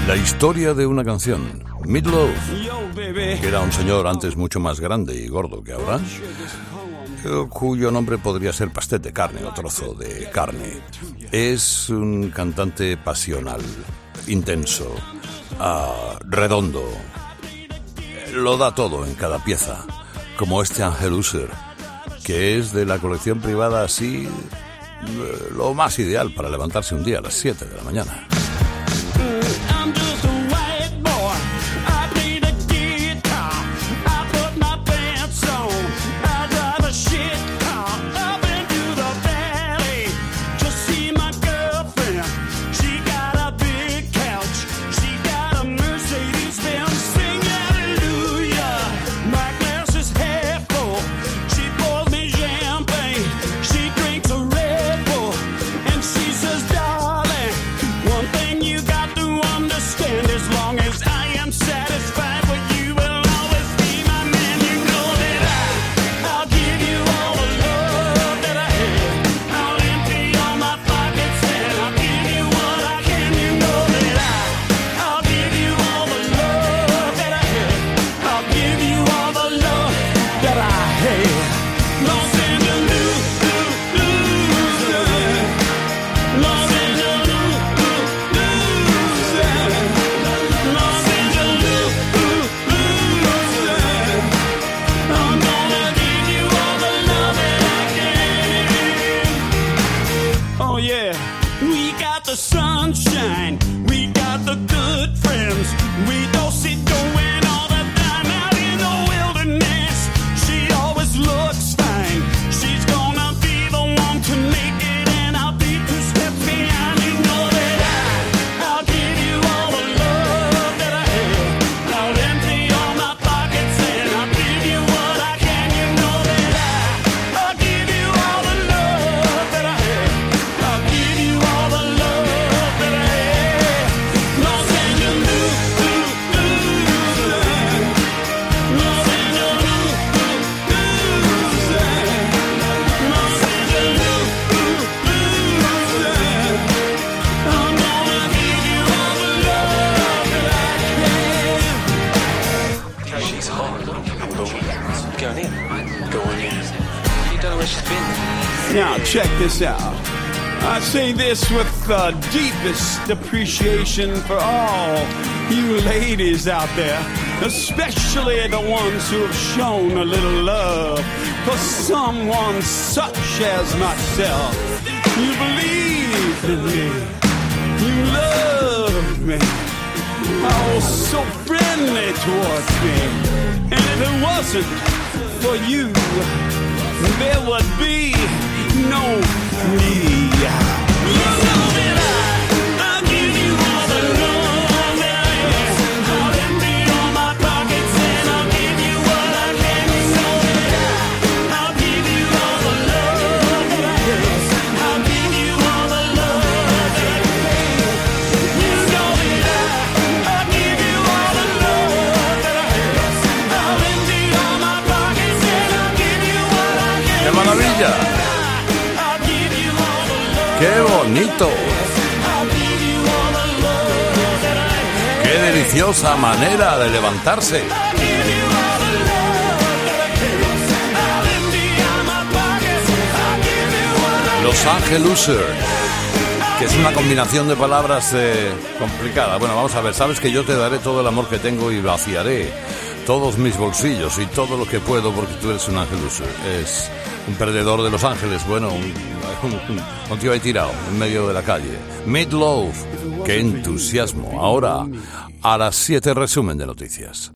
La historia de una canción, Meatloaf, que era un señor antes mucho más grande y gordo que ahora, cuyo nombre podría ser pastel de carne o trozo de carne. Es un cantante pasional, intenso, redondo. Lo da todo en cada pieza, como este Ángel User, que es de la colección privada así lo más ideal para levantarse un día a las 7 de la mañana. Now, check this out. I say this with the deepest appreciation for all you ladies out there, especially the ones who have shown a little love for someone such as myself. You believed in me. You loved me. Oh, so friendly towards me. And if it wasn't for you, there would be no me. You know that I'll give you all the love that I have. I'll empty all my pockets and I'll give you what I can. You know that I'll give you all the love that I have. I'll give you all the love that I can. You know that I'll give you all the love that I have. I'll empty all my pockets and I'll give you what I can. ¡Qué maravilla! ¡Qué bonito! ¡Qué deliciosa manera de levantarse! Los Ángel User, que es una combinación de palabras complicada. Bueno, vamos a ver, sabes que yo te daré todo el amor que tengo y vaciaré todos mis bolsillos y todo lo que puedo porque tú eres un Ángel User. Es un perdedor de Los Ángeles, bueno, un tío ahí tirado en medio de la calle. Meatloaf, qué entusiasmo. Ahora, a las 7, resumen de noticias.